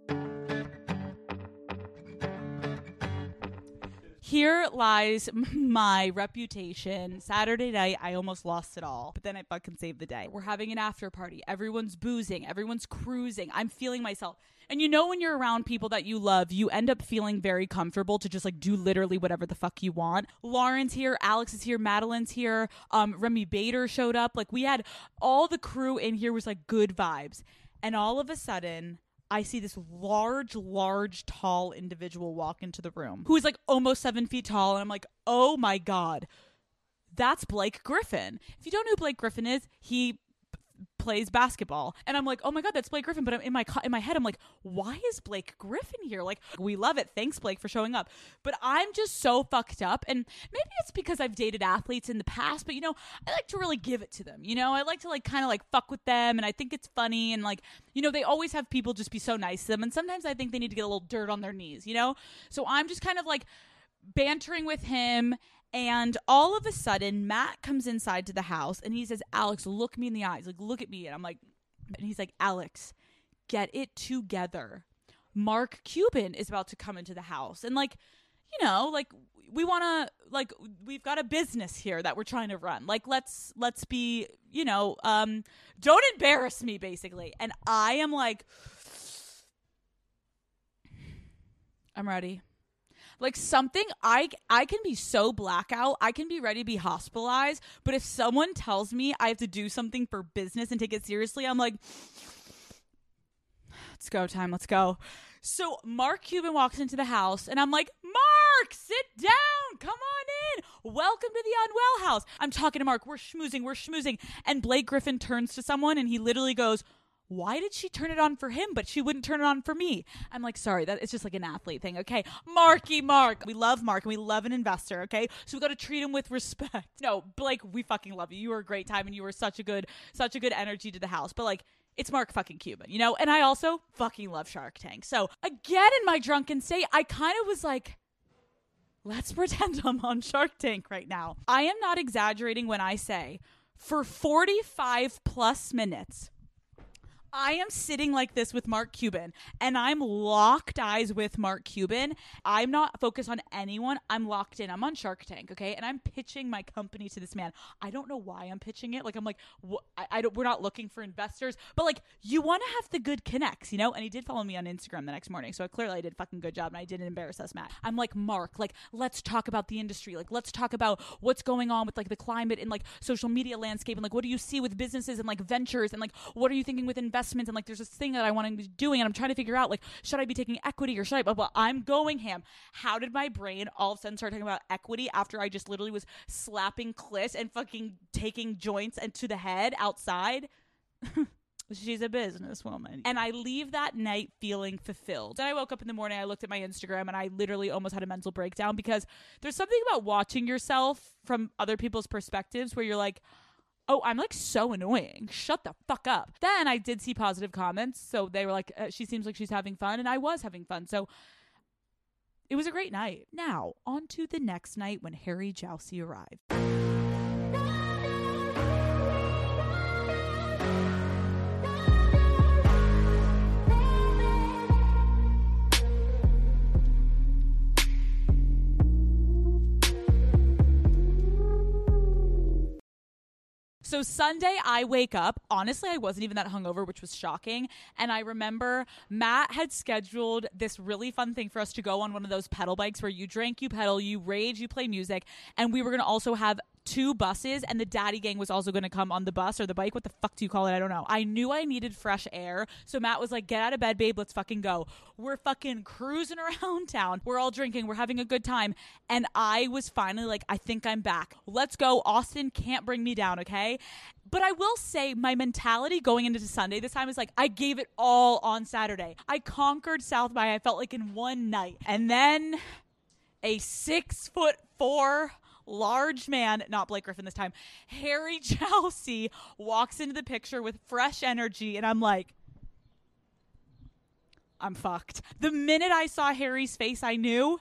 Here lies my reputation. Saturday night, I almost lost it all, but then I fucking saved the day. We're having an after party. Everyone's boozing. Everyone's cruising. I'm feeling myself. And you know when you're around people that you love, you end up feeling very comfortable to just like do literally whatever the fuck you want. Lauren's here. Alex is here. Madeline's here. Um, Remy Bader showed up. Like we had all the crew in here was like good vibes. And all of a sudden... I see this large, large, tall individual walk into the room who is like almost seven feet tall. And I'm like, oh my God, that's Blake Griffin. If you don't know who Blake Griffin is, he p- plays basketball. And I'm like, oh my God, that's Blake Griffin. But I'm in my in my head, I'm like, why is Blake Griffin here? Like, we love it. Thanks, Blake, for showing up. But I'm just so fucked up. And maybe it's because I've dated athletes in the past, but you know, I like to really give it to them. You know, I like to like kind of like fuck with them. And I think it's funny. And like, you know, they always have people just be so nice to them. And sometimes I think they need to get a little dirt on their knees, you know? So I'm just kind of like bantering with him. And all of a sudden, Matt comes inside to the house and he says, Alex, look me in the eyes. Like, look at me. And I'm like, and he's like, Alex, get it together. Mark Cuban is about to come into the house. And like, you know, like we want to, like, we've got a business here that we're trying to run. Like, let's, let's be, you know, um, don't embarrass me, basically. And I am like, I'm ready. Like something, I, I can be so blackout. I can be ready to be hospitalized. But if someone tells me I have to do something for business and take it seriously, I'm like, let's go, time, let's go. So Mark Cuban walks into the house and I'm like, Mark, sit down. Come on in. Welcome to the Unwell house. I'm talking to Mark. We're schmoozing. We're schmoozing. And Blake Griffin turns to someone and he literally goes, why did she turn it on for him, but she wouldn't turn it on for me? I'm like, sorry, that it's just like an athlete thing, okay? Marky Mark. We love Mark and we love an investor, okay? So we got to treat him with respect. No, Blake, we fucking love you. You were a great time and you were such a good, such a good energy to the house. But like, it's Mark fucking Cuban, you know? And I also fucking love Shark Tank. So again, in my drunken state, I kind of was like, let's pretend I'm on Shark Tank right now. I am not exaggerating when I say for forty-five plus minutes, I am sitting like this with Mark Cuban and I'm locked eyes with Mark Cuban. I'm not focused on anyone. I'm locked in. I'm on Shark Tank, okay? And I'm pitching my company to this man. I don't know why I'm pitching it. Like, I'm like, wh- I, I don't, we're not looking for investors, but like, you want to have the good connects, you know? And he did follow me on Instagram the next morning. So clearly I did a fucking good job and I didn't embarrass us, Matt. I'm like, Mark, like, let's talk about the industry. Like, let's talk about what's going on with like the climate and like social media landscape. And like, what do you see with businesses and like ventures? And like, what are you thinking with investments? And like, there's this thing that I want to be doing and I'm trying to figure out, like, should I be taking equity or should I, blah, blah. I'm going ham. How did my brain all of a sudden start talking about equity after I just literally was slapping clits and fucking taking joints and to the head outside? She's a businesswoman. And I leave that night feeling fulfilled. Then I woke up in the morning, I looked at my Instagram and I literally almost had a mental breakdown because there's something about watching yourself from other people's perspectives where you're like, oh, I'm like so annoying. Shut the fuck up. Then I did see positive comments. So they were like, uh, she seems like she's having fun. And I was having fun. So it was a great night. Now, on to the next night when Harry Jowsey arrived. So Sunday, I wake up. Honestly, I wasn't even that hungover, which was shocking. And I remember Matt had scheduled this really fun thing for us to go on one of those pedal bikes where you drink, you pedal, you rage, you play music. And we were going to also have two buses, and the daddy gang was also going to come on the bus or the bike. What the fuck do you call it? I don't know. I knew I needed fresh air. So Matt was like, get out of bed, babe. Let's fucking go. We're fucking cruising around town. We're all drinking. We're having a good time. And I was finally like, I think I'm back. Let's go. Austin can't bring me down, okay? But I will say my mentality going into Sunday this time is like, I gave it all on Saturday. I conquered South by, I felt like in one night. And then a six foot four large man, not Blake Griffin this time, Harry Chelsea walks into the picture with fresh energy, and I'm like, I'm fucked. The minute I saw Harry's face, I knew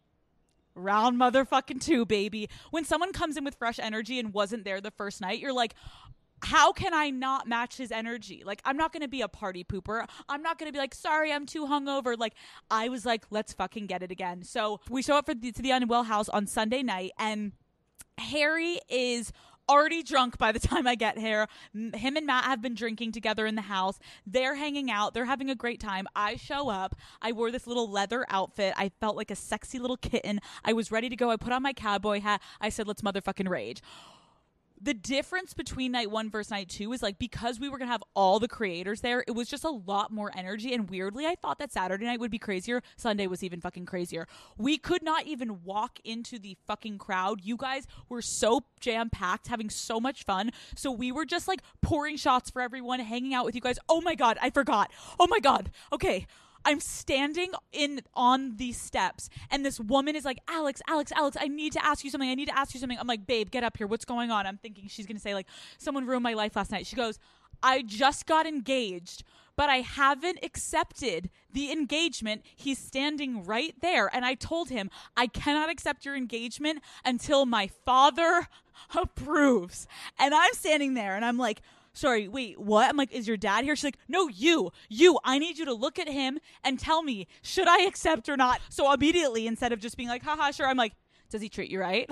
round motherfucking two, baby. When someone comes in with fresh energy and wasn't there the first night, you're like, how can I not match his energy? Like, I'm not going to be a party pooper. I'm not going to be like, sorry, I'm too hungover. Like, I was like, let's fucking get it again. So we show up for the, to the Unwell House on Sunday night, and Harry is already drunk by the time I get here. Him and Matt have been drinking together in the house. They're hanging out. They're having a great time. I show up. I wore this little leather outfit. I felt like a sexy little kitten. I was ready to go. I put on my cowboy hat. I said, let's motherfucking rage. The difference between night one versus night two is like, because we were going to have all the creators there, it was just a lot more energy. And weirdly, I thought that Saturday night would be crazier. Sunday was even fucking crazier. We could not even walk into the fucking crowd. You guys were so jam-packed, having so much fun. So we were just like pouring shots for everyone, hanging out with you guys. Oh my God, I forgot. Oh my God. Okay. I'm standing in on these steps, and this woman is like, Alex, Alex, Alex, I need to ask you something. I need to ask you something. I'm like, babe, get up here. What's going on? I'm thinking she's going to say, like, someone ruined my life last night. She goes, I just got engaged, but I haven't accepted the engagement. He's standing right there. And I told him, I cannot accept your engagement until my father approves. And I'm standing there, and I'm like, sorry, wait, what? I'm like, is your dad here? She's like, no, you, you, I need you to look at him and tell me, should I accept or not? So immediately, instead of just being like, haha, sure, I'm like, does he treat you right?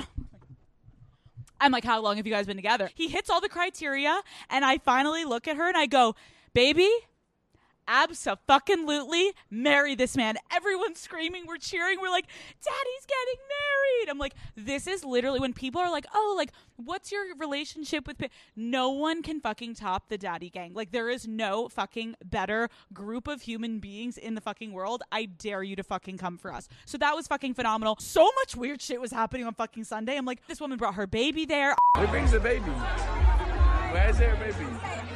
I'm like, how long have you guys been together? He hits all the criteria, and I finally look at her and I go, baby, abso-fucking-lutely marry this man. Everyone's screaming, we're cheering, we're like, daddy's getting married. I'm like, this is literally when people are like, oh, like, what's your relationship with pa-? No one can fucking top the daddy gang. Like, there is no fucking better group of human beings in the fucking world. I dare you to fucking come for us. So that was fucking phenomenal. So much weird shit was happening on fucking Sunday. I'm like, this woman brought her baby there. Who brings the baby? Where is her baby?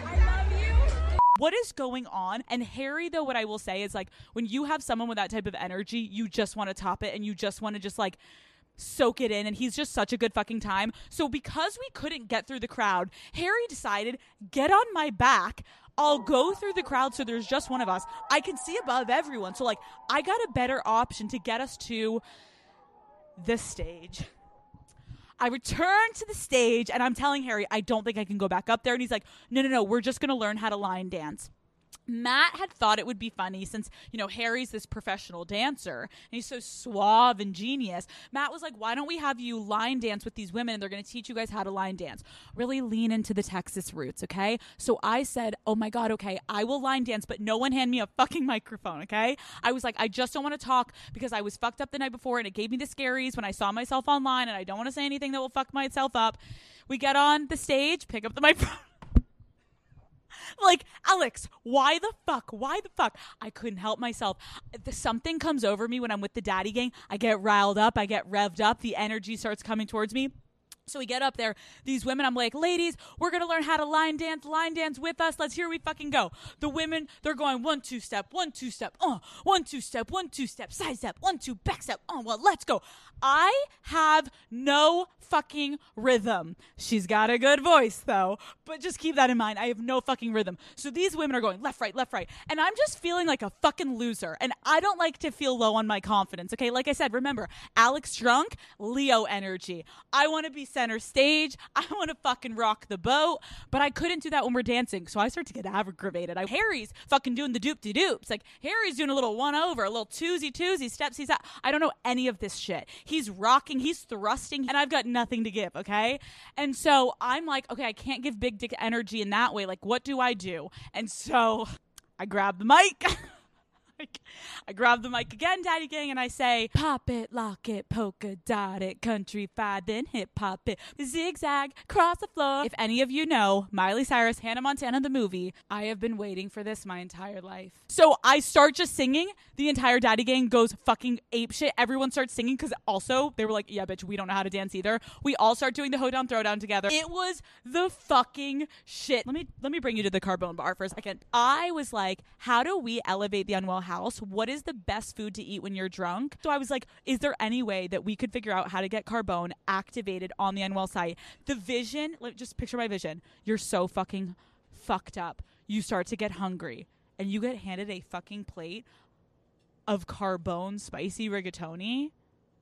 What is going on? And Harry, though, what I will say is, like, when you have someone with that type of energy, you just want to top it, and you just want to just, like, soak it in, and he's just such a good fucking time. So because we couldn't get through the crowd, Harry decided, get on my back. I'll go through the crowd so there's just one of us. I can see above everyone. So, like, I got a better option to get us to the stage. I return to the stage, and I'm telling Harry, I don't think I can go back up there. And he's like, no, no, no, we're just going to learn how to line dance. Matt had thought it would be funny since, you know, Harry's this professional dancer and he's so suave and genius. Matt was like, why don't we have you line dance with these women and they're going to teach you guys how to line dance. Really lean into the Texas roots, okay? So I said, oh my God, okay, I will line dance, but no one hand me a fucking microphone, okay? I was like, I just don't want to talk because I was fucked up the night before and it gave me the scaries when I saw myself online and I don't want to say anything that will fuck myself up. We get on the stage, pick up the microphone. Like, Alex, why the fuck? Why the fuck? I couldn't help myself. Something comes over me when I'm with the daddy gang. I get riled up. I get revved up. The energy starts coming towards me. So we get up there, these women, I'm like, ladies, we're going to learn how to line dance, line dance with us. Let's hear we fucking go. The women, they're going one, two step, one, two step, uh, one, two step, one, two step, side step, one, two, back step. Oh, well, let's go. I have no fucking rhythm. She's got a good voice though, but just keep that in mind. I have no fucking rhythm. So these women are going left, right, left, right. And I'm just feeling like a fucking loser. And I don't like to feel low on my confidence. Okay. Like I said, remember, Alex drunk, Leo energy. I want to be center stage. I want to fucking rock the boat. But I couldn't do that when we're dancing. So I start to get aggravated. I, Harry's fucking doing the doop-de-doops. Like, Harry's doing a little one-over, a little twosy-twosy, steps. He's out. I don't know any of this shit. He's rocking. He's thrusting. And I've got nothing to give, okay? And so I'm like, okay, I can't give big dick energy in that way. Like, what do I do? And so I grab the mic. I grab the mic again, Daddy Gang, and I say, pop it, lock it, polka dot it, country-fied, then hip-hop it, zigzag, cross the floor. If any of you know Miley Cyrus, Hannah Montana, the movie, I have been waiting for this my entire life. So I start just singing. The entire Daddy Gang goes fucking apeshit. Everyone starts singing because also they were like, yeah, bitch, we don't know how to dance either. We all start doing the hoedown throwdown together. It was the fucking shit. Let me let me bring you to the Carbone bar for a second. I was like, how do we elevate the Unwell House? What is the best food to eat when you're drunk? So I was like, is there any way that we could figure out how to get Carbone activated on the Unwell site? The vision, let just picture my vision. You're so fucking fucked up. You start to get hungry and you get handed a fucking plate of Carbone spicy rigatoni.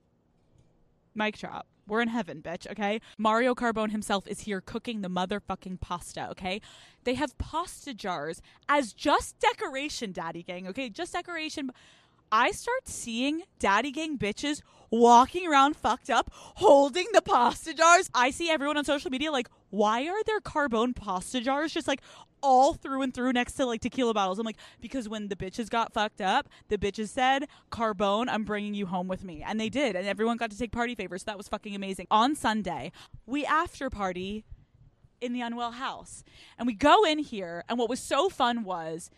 Mic drop. We're in heaven, bitch, okay? Mario Carbone himself is here cooking the motherfucking pasta, okay? They have pasta jars as just decoration, Daddy Gang, okay? Just decoration. I start seeing Daddy Gang bitches walking around fucked up, holding the pasta jars. I see everyone on social media like, why are there Carbone pasta jars just like all through and through next to like tequila bottles? I'm like, because when the bitches got fucked up, the bitches said, Carbone, I'm bringing you home with me. And they did. And everyone got to take party favors. So that was fucking amazing. On Sunday, we after party in the Unwell House. And we go in here. And what was so fun was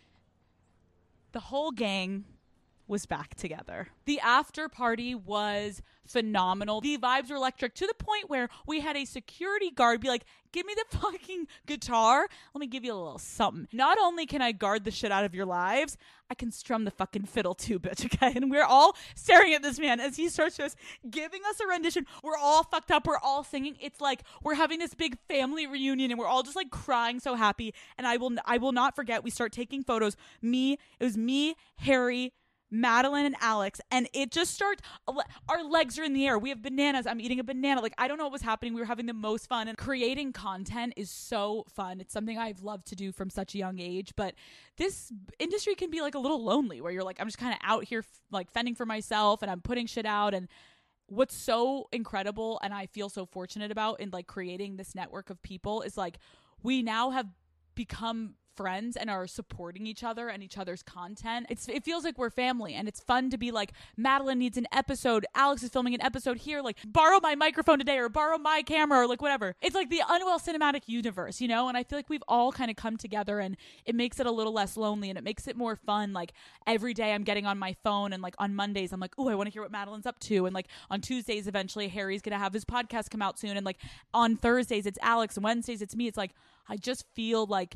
the whole gang was back together. The after party was phenomenal. The vibes were electric to the point where we had a security guard be like, give me the fucking guitar. Let me give you a little something. Not only can I guard the shit out of your lives, I can strum the fucking fiddle too, bitch, okay? And we're all staring at this man as he starts just giving us a rendition. We're all fucked up. We're all singing. It's like we're having this big family reunion and we're all just like crying so happy. And I will I will not forget, we start taking photos. Me, it was me, Harry, Madeline and Alex, and it just starts, our legs are in the air. We have bananas. I'm eating a banana. Like, I don't know what was happening. We were having the most fun, and creating content is so fun. It's something I've loved to do from such a young age, but this industry can be like a little lonely where you're like, I'm just kind of out here like fending for myself and I'm putting shit out. And what's so incredible and I feel so fortunate about in like creating this network of people is like, we now have become friends and are supporting each other and each other's content. It's it feels like we're family, and it's fun to be like, Madeline needs an episode, Alex is filming an episode here, like borrow my microphone today or borrow my camera or like whatever. It's like the Unwell cinematic universe, you know? And I feel like we've all kind of come together, and it makes it a little less lonely and it makes it more fun. Like every day I'm getting on my phone, and like on Mondays I'm like, oh, I want to hear what Madeline's up to, and like on Tuesdays eventually Harry's gonna have his podcast come out soon, and like on Thursdays it's Alex and Wednesdays it's me. It's like I just feel like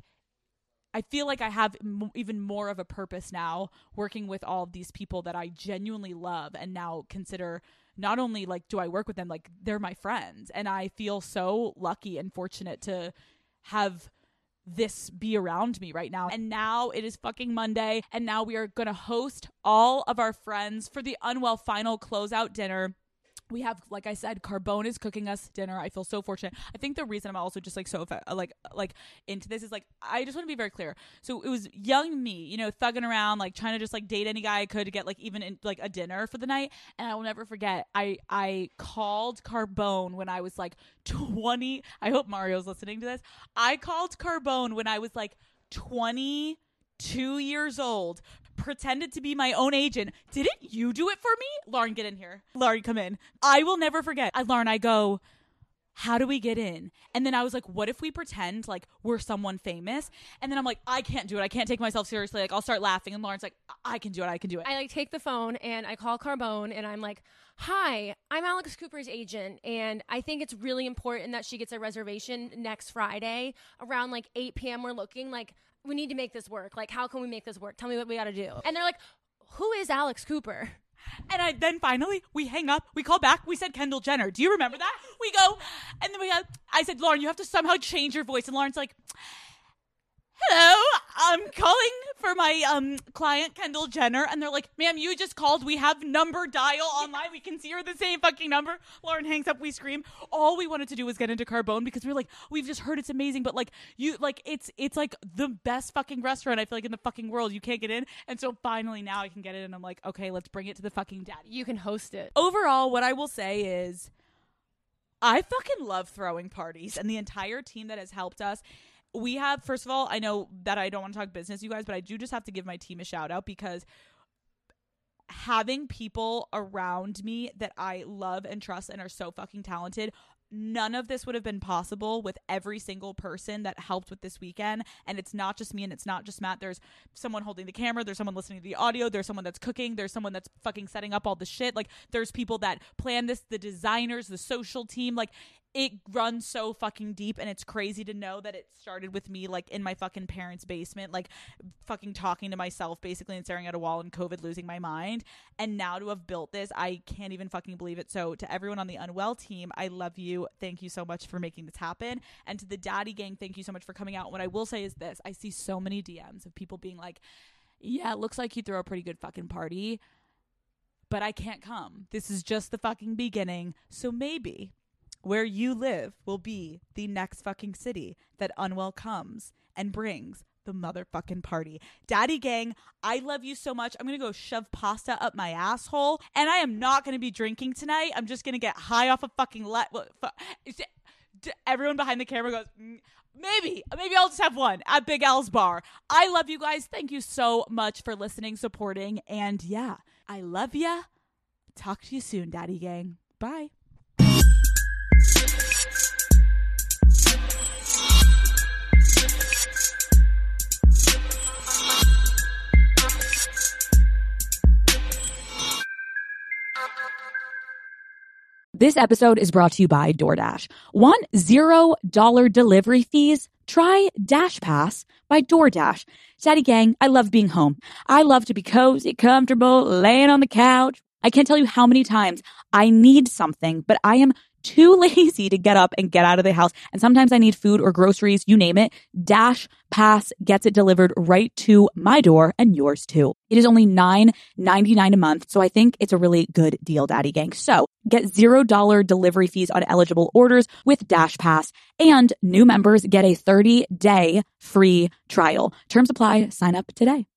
I feel like I have m- even more of a purpose now working with all of these people that I genuinely love and now consider not only like do I work with them, like they're my friends. And I feel so lucky and fortunate to have this be around me right now. And now it is fucking Monday, and now we are going to host all of our friends for the Unwell final closeout dinner. We have, like I said, Carbone is cooking us dinner. I feel so fortunate. I think the reason I'm also just like so like like into this is like, I just want to be very clear. So it was young me, you know, thugging around, like trying to just like date any guy I could to get like even in, like a dinner for the night. And I will never forget, I I called Carbone when I was like twenty. I hope Mario's listening to this. I called Carbone when I was like twenty-two years old, pretended to be my own agent. Didn't you do it for me? Lauren, get in here. Lauren, come in. I will never forget. I, Lauren, I go, how do we get in? And then I was like, what if we pretend like we're someone famous? And then I'm like, I can't do it. I can't take myself seriously. Like, I'll start laughing. And Lauren's like, I can do it. I can do it. I like take the phone and I call Carbone and I'm like, hi, I'm Alex Cooper's agent. And I think it's really important that she gets a reservation next Friday around like eight p.m. We're looking like, we need to make this work. Like, how can we make this work? Tell me what we got to do. And they're like, who is Alex Cooper? And I then finally, we hang up, we call back, we said Kendall Jenner. Do you remember that? We go, and then we go, I said, Lauren, you have to somehow change your voice. And Lauren's like, hello, I'm calling for my um client, Kendall Jenner, and they're like, ma'am, you just called. We have number dial online. We can see her the same fucking number. Lauren hangs up. We scream. All we wanted to do was get into Carbone because we were like, we've just heard it's amazing, but like you, like it's it's like the best fucking restaurant I feel like in the fucking world. You can't get in, and so finally now I can get in, and I'm like, okay, let's bring it to the fucking daddy. You can host it. Overall, what I will say is, I fucking love throwing parties, and the entire team that has helped us. We have, first of all, I know that I don't want to talk business, you guys, but I do just have to give my team a shout out because having people around me that I love and trust and are so fucking talented, none of this would have been possible with every single person that helped with this weekend. And it's not just me and it's not just Matt. There's someone holding the camera. There's someone listening to the audio. There's someone that's cooking. There's someone that's fucking setting up all the shit. Like, there's people that plan this, the designers, the social team. Like, it runs so fucking deep, and it's crazy to know that it started with me, like, in my fucking parents' basement, like, fucking talking to myself, basically, and staring at a wall and COVID, losing my mind. And now to have built this, I can't even fucking believe it. So to everyone on the Unwell team, I love you. Thank you so much for making this happen. And to the Daddy Gang, thank you so much for coming out. What I will say is this. I see so many D Ms of people being like, yeah, it looks like you throw a pretty good fucking party, but I can't come. This is just the fucking beginning. So maybe where you live will be the next fucking city that Unwell comes and brings the motherfucking party. Daddy Gang, I love you so much. I'm going to go shove pasta up my asshole, and I am not going to be drinking tonight. I'm just going to get high off a fucking let. Everyone behind the camera goes, maybe, maybe I'll just have one at Big Al's bar. I love you guys. Thank you so much for listening, supporting, and yeah, I love ya. Talk to you soon, Daddy Gang. Bye. This episode is brought to you by DoorDash. Want zero dollar delivery fees? Try Dash Pass by DoorDash. Daddy Gang, I love being home. I love to be cozy, comfortable, laying on the couch. I can't tell you how many times I need something, but I am too lazy to get up and get out of the house. And sometimes I need food or groceries, you name it. Dash Pass gets it delivered right to my door and yours too. It is only nine ninety-nine a month, so I think it's a really good deal, Daddy Gang. So get zero dollar delivery fees on eligible orders with Dash Pass, and new members get a thirty day free trial. Terms apply. Sign up today.